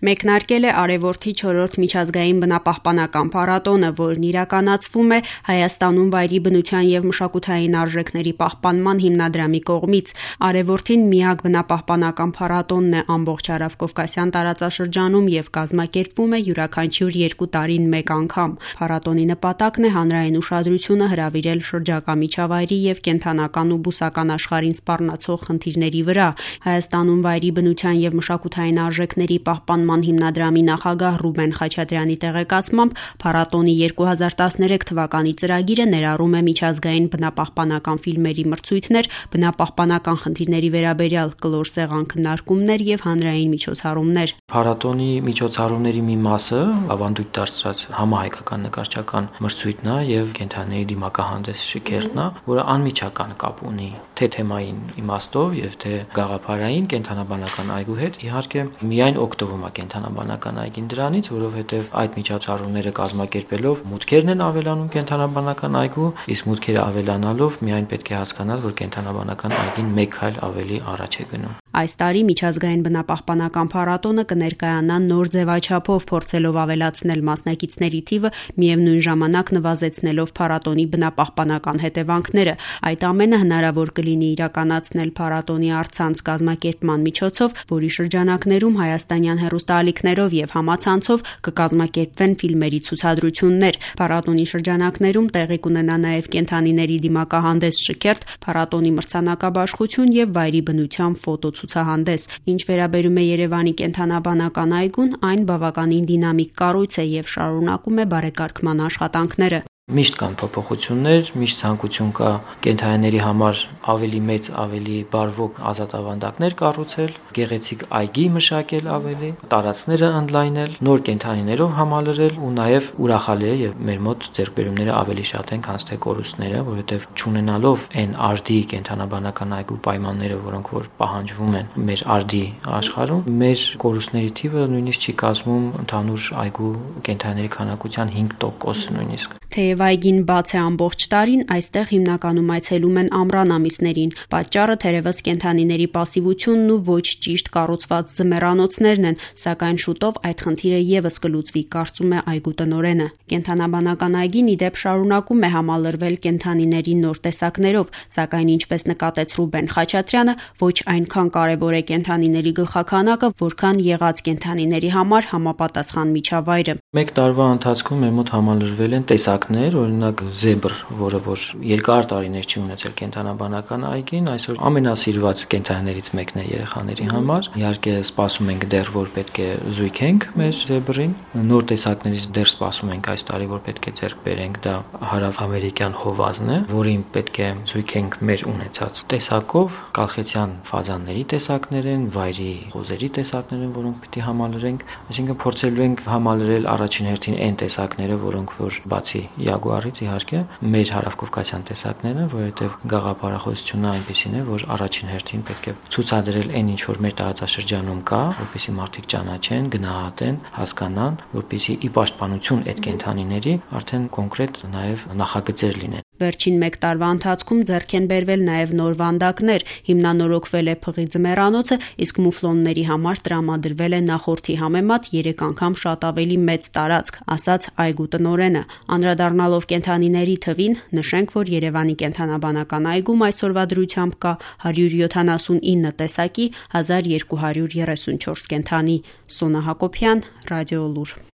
Մեկնարկել է Արևորդի 4-րդ միջազգային բնապահպանական փառատոնը, որն իրականացվում է Հայաստանում վայրի բնության և մշակութային արժեքների պահպանման հիմնադրամի կողմից։ Արևորդին միակ բնապահպանական փառատոնն է ամբողջ Հարավկովկասյան տարածաշրջանում և կազմակերպվում է յուրաքանչյուր 2 տարին մեկ անգամ։ Փառատոնի նպատակն է հանրային ուշադրությունը հրավիրել շրջակա միջավայրի և կենդանական ու բուսական աշխարհին սպառնացող խնդիրների վրա։ Հայաստանում վայրի բնության և մշակութային արժեքների պահպանման հիմնադրամի նախագահ Ռուբեն Խաչատրյանի տեղեկացմամբ փառատոնի 2013 թվականի ծրագիրը ներառում է միջազգային բնապահպանական ֆիլմերի մրցույթներ, բնապահպանական խնդիրների վերաբերյալ կլոր սեղան քննարկումներ և հանրային միջոցառումներ։ Փառատոնի միջոցառումների մի մասը ավանդույթ դարձած համահայկական նկարչական մրցույթն է եւ կենդանիների դիմակահանդես շքերթն է, որը անմիջական կապ ունի թե թեմային իմաստով եւ թե գաղափարային կենդանաբանական այգու հետ։ Իհարկե միայն օգտվում է կենդանաբանական այգին դրանից, որովհետեւ այդ միջոցառումները կազմակերպելով մուտքերն են ավելանում կենդանաբանական այգու, իսկ մուտքերը ավելանալով միայն պետք է հասկանալ, որ կենդանաբանական այգին մեկ քայլ ավելի առաջ է գնում։ Այս տարի միջազգային բնապահպանական փառատոնը կներկայանա նոր ձևաչափով, փորձելով ավելացնել մասնակիցների թիվը, միևնույն ժամանակ նվազեցնելով փառատոնի բնապահպանական հետևանքները։ Այդ ամենը հնարավոր կլինի իրականացնել փառատոնի առցանց կազմակերպման միջոցով, որի շրջանակներում հայաստանյան հեռուստաալիքներով եւ համացանցով կկազմակերպվեն ֆիլմերի ցուցադրություններ։ Փառատոնի շրջանակներում տեղի կունենա նաեւ կենդանիների դիմակահանդես շքերթ, փառատոնի մրցանակաբաշխություն եւ վայրի բնության ֆոտոցուցահանդես։ Ինչ վերաբերում է Երևանի կենդանաբանական այգուն, այն բավականին դինամիկ կառույց է եւ շարունակում է բարեկարգման աշխատանքները։ Միշտ կան փոփոխություններ, միշտ ցանկություն կա կենդանիների համար ավելի մեծ, ավելի բարվոք ազատավանդակներ կառուցել, գեղեցիկ այգի մշակել ավելի, տարածքները ընդլայնել, նոր կենդանիներով համալրել ու նաև ուրախալի է եւ մեր մոտ ձեռքբերումները ավելի շատ են, քան թե կորուստները, որովհետեւ չունենալով այն արդի կենդանաբանական այգու պայմանները, որոնք որ պահանջվում են մեր արդի աշխարհում, մեր կորուստների թիվը նույնիսկ չի կազմում ընդհանուր այգու կենդանիների քանակության 5% նույնիսկ։ Թեև այգին բաց է ամբողջ տարին, այստեղ հիմնականում այցելում են ամռան ամիսներին։ Պատճառը թերևս կենդանիների պասիվությունն ու ոչ ճիշտ կառուցված ձմեռանոցներն են, սակայն շուտով այդ խնդիրը եւս կլուծվի, կարծում է այգու տնօրենը։ Կենդանաբանական այգին ի դեպ շարունակում է համալրվել կենդանիների նոր տեսակներով, սակայն ինչպես նկատեց Ռուբեն Խաչատրյանը, ոչ այնքան կարևոր է կենդանիների գլխաքանակը, որքան եղած կենդանիների համար համապատասխան միջավայրը։ Մեկ տարվա ընթացքում մեր մոտ համալրվել են տեսակներ, օրինակ զեբր, որը որ երկար տարիներ չի ունեցել կենդանաբանական այգին, այսօր ամենասիրված կենդանիներից մեկն է երեխաների համար։ Իհարկե սպասում ենք դեռ որ պետք է զույգենք մեր զեբրին։ Նոր տեսակներից դեռ սպասում ենք այս տարի, որ պետք է ձեռք բերենք, դա հարավ-ամերիկյան հովազն է, որին պետք է զույգենք մեր ունեցած տեսակով, կալխեցյան ֆազանների տեսակներ են, վայրի խոզերի տեսակներ են, որոնք պիտի համալրենք, այսինքն փորձելու ենք համալրել առաջին հերթին այն տեսակները, որոնք որ բացի յագուարից իհարկե մեր հարավկովկասյան տեսակներն են, որովհետև գաղափարախոսությունը այնպեսին է, որ առաջին հերթին պետք է ցուցադրել այն ինչ որ մեր տարածաշրջանում կա, որպեսզի մարդիկ ճանաչեն, գնահատեն, հասկանան, որպեսզի ի պաշտպանություն այդ կենդանիների արդեն կոնկրետ նաև նախագծեր լինեն։ Վերջին մեկ տարվա ընթացքում ձեռք են բերվել նաև նոր վանդակներ, հիմնանորոգվել է փղի ձմեռանոցը, իսկ մուֆլոնների համար տրամադրվել է նախորդի համեմատ 3 անգամ շատ ավելի մեծ տարածք, ասաց այգու տնօրենը։ Անդրադառնալով կենդանիների թվին, նշենք, որ Երևանի կենդանաբանական այգում այսօրվա դրությամբ կա 179 տեսակի 1234 կենդանի։ Սոնա Հակոբյան, Ռադիոլուր։